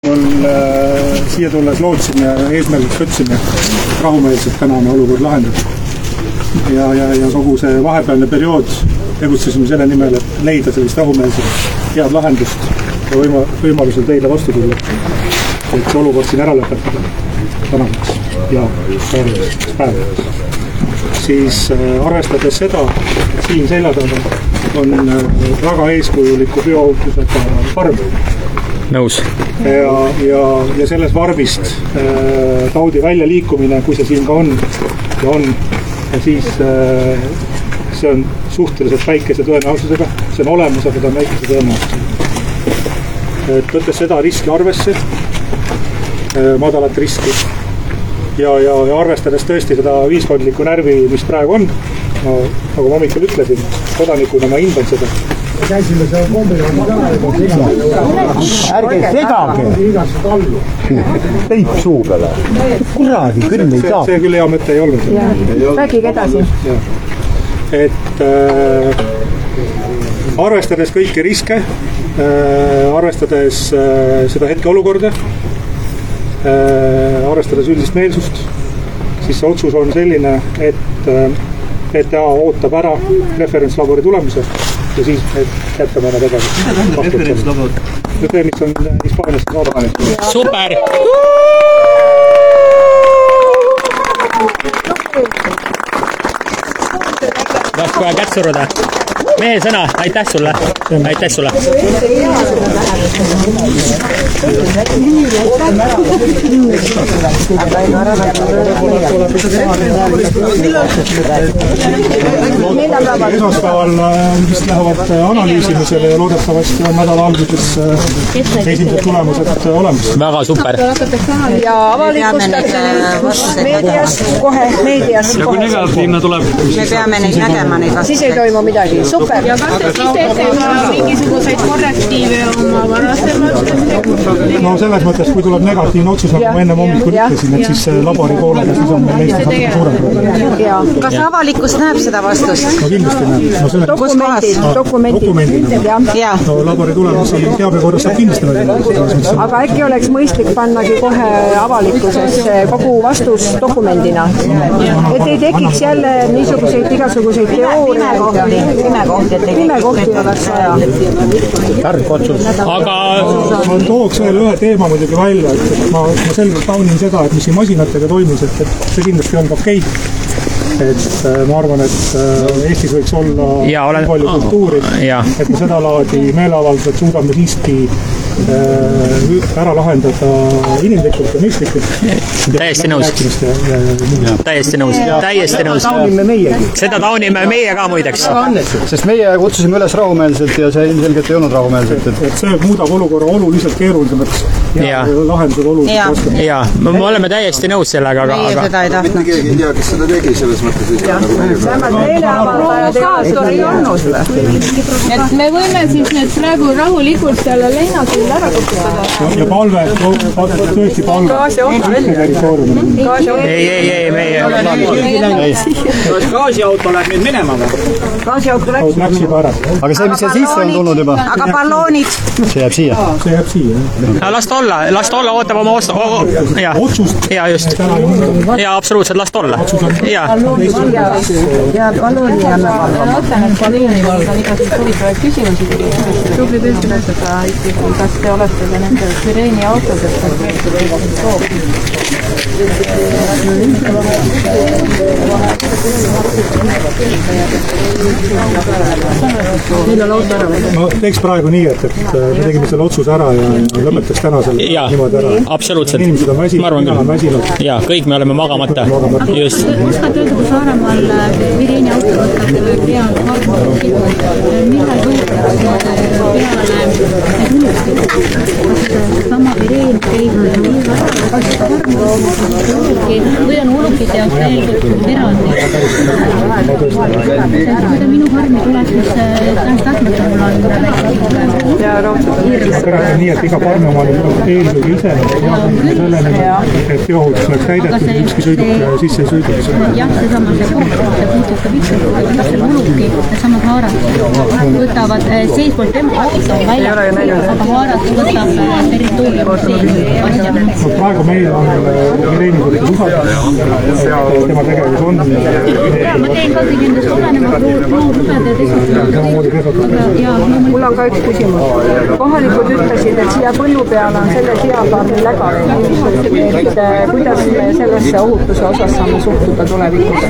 mul siia tulles lootsin ja eesmärgiks võtsime rahumeelselt tänane olukord lahendada. Ja kogu see vahepealne periood tegutsesime selle nimel, et leida sellist rahumeelset head lahendust ja võimalusel teile vastu tulla, et see olukord siin ära lõpetada tänaseks ja järgmiseks päevaks. Siis arvestades seda, et siin selja taga on väga eeskujuliku biohutusega farm. Nõus. Ja selles varvist taudi välja liikumine, kui see siin ka on, ja siis see on suhteliselt väikese tõenäosusega, see on olemas, aga ta on väikese tõenäosusega. Et võttes seda riski arvesse, madalat riski, ja arvestades tõesti seda ühiskondlikku närvi, mis praegu on, nagu ma hommikul ütlesin, kodanikuna ma hindan seda. Käisime seal kombile, ärge segage! Teip suu peale. Kuradi, küll ei saa. See küll hea mõte ei olnud. Räägige edasi. Et arvestades kõiki riske, arvestades seda hetke olukorda, arvestades üldist meelsust, siis see otsus on selline, et PTA ootab ära referentslabori tulemuse ja siis jätame ära tagasi. Referentslabor? See, mis on Hispaaniast saada. Super! Tahaks kohe kätt suruda. Mehe sõna, aitäh sulle. Aitäh sulle. Esmaspäeval vist lähevad analüüsimisele ja loodetavasti on nädala alguses esimesed tulemused olemas. Väga super. Ja avalikustatakse meedias, kohe meedias. Ja kui negatiivne tuleb? Me peame neid nägema neid vastu. Siis ei toimu midagi. Super. Ja kas te siis teete mingisuguseid korrektiive oma varasemalt? No selles mõttes, kui tuleb negatiivne otsus, nagu ma enne hommikul ütlesin, et siis labori poolele siis on meil Eestis natuke suurem probleem. Kas avalikkus näeb seda vastust? No kindlasti näeb. Dokumendina. No labori tulemusi teabekorras saab kindlasti näidata. Aga äkki oleks mõistlik pannagi kohe avalikkuses kogu vastus dokumendina. Et ei tekiks jälle niisuguseid igasuguseid teooriaid. Nimekohti oleks vaja. Tark otsus. Aga ma tooks veel ühe teema muidugi välja, et ma selgelt taunin seda, et mis siin masinatega toimus, et see kindlasti on okei. Et ma arvan, et Eestis võiks olla palju kultuuri, et me seda laadi meeleavaldused suudame siiski ära lahendada inimlikult ja mõistlikult. Täiesti nõus. Täiesti nõus. Taunime meiegi. Seda taunime meie ka muideks. Sest meie kutsusime üles rahumeelselt ja see ilmselgelt ei olnud rahumeelselt. Et see muudab olukorra oluliselt keerulisemaks ja lahendused oluliselt raskemaks. Ja, me oleme täiesti nõus sellega, aga... Meie seda ei tahtnud. Mitte keegi ei tea, kes seda tegi, selles mõttes ei tea. Meeleavaldajad ei olnud. Et me võime siis nüüd praegu rahulikult selle leinaküll ära kukutada. Ja palve, tõesti palve. Ei, meie. Kas gaasiauto läheb nüüd minema või? Gaasiauto läks juba ära. Aga see, mis see sisse on tulnud juba? Aga balloonid? See jääb siia. See jääb siia. Last olla, ootab oma otsust. Ja just. Ja absoluutselt last olla. Ja ballooni jälle valvama. Mõtlen, et ballooni valvama igast huvitavaid küsimusi tuli. Tubli tõesti rääkida ikkagi, kas te olete ka nende sireeni autodes konkreetselt või soov? Ma teeks praegu nii, et me tegime selle otsuse ära ja lõpetaks täna selle niimoodi ära. Absoluutselt. Inimesed on väsinud. Ja, kõik me oleme magamata. Just. Oskate öelda, kui Saaremaal sireeni auto võtab peale varmasti, millal võetakse peale minutid? Kas sama sireen käib nii väga? või on ulukite jaoks täielikult eraldi. Kui ta minu farmi tuleb, siis tahtmata mul on ja raudselt nii, et iga farmi omalik eelkõige ise sellele, et biohutus oleks täidetud, ükski sõiduk sisse ei sõiduks. jah, seesama see koht, see puudutab üks uluki, needsamad haarad võtavad seespoolt tema auto välja, aga haarad võtab territooriumi asja. Praegu meil on Irene suhtes usaldus, tema tegevus on. Ma teen ka kõik endast olenema lugeda ja mul on ka üks küsimus. Kohalikud ütlesid, et siia põllu peale on selle seafarmi läga. Kuidas me sellesse ohutuse osas saame suhtuda tulevikus?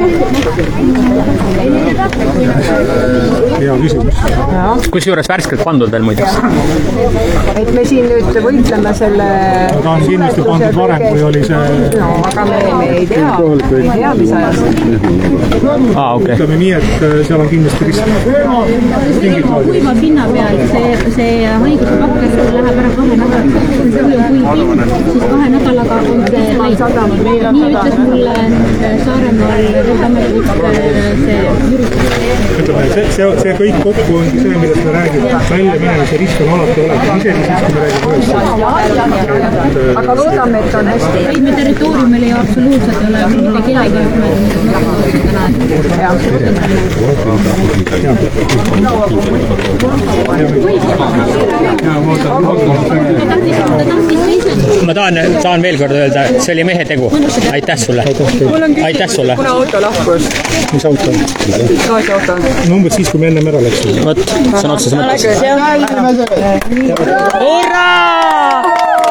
Hea küsimus. Kusjuures värskelt pandud veel muideks. Et me siin nüüd võitleme selle ta on kindlasti pandud varem, kui oli see... No, aga me ei tea, mis ajast. Ütleme nii, et seal on kindlasti risk. Kuiva pinna peal see haiguse pakker läheb ära 2 nädalat. See kui on kuiv, siis 2 nädalaga on see läinud. Nii ütles mulle Saaremaal see jüritus. See kõik kokku on see, millest me räägime. Välja minemise risk on alati olemas. Isegi siis, kui me räägime ühest. Aga loodame, et on hästi. Ei, me territooriumil ei absoluutselt ei ole mitte kellegi Ma tahan veel kord öelda, see oli mehe tegu. Aitäh sulle. Aitäh sulle. Kuna auto lahkus? Mis auto? Gaasiauto. No umbes siis, kui me enne ära läksime. Võt, sõna otsa mõttes. Hurraa!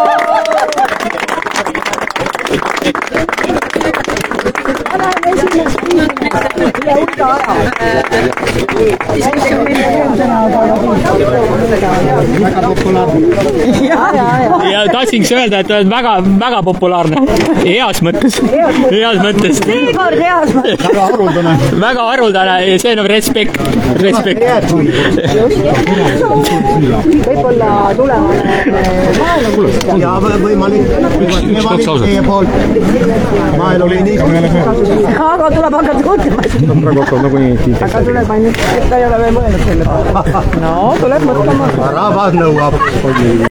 Ja tahtsingi öelda, et on väga populaarne. Heas mõttes. Väga haruldane ja see on respekt. Võib-olla tulevane maaeluminister. Ja võimalik. Teie poolt. Maaelu oli nii. Aga tuleb hakata kutlema. Aga tuleb ainult, et ta ei ole veel mõelnud selle peale. No, tuleb mõtlema. Rahvas nõuab.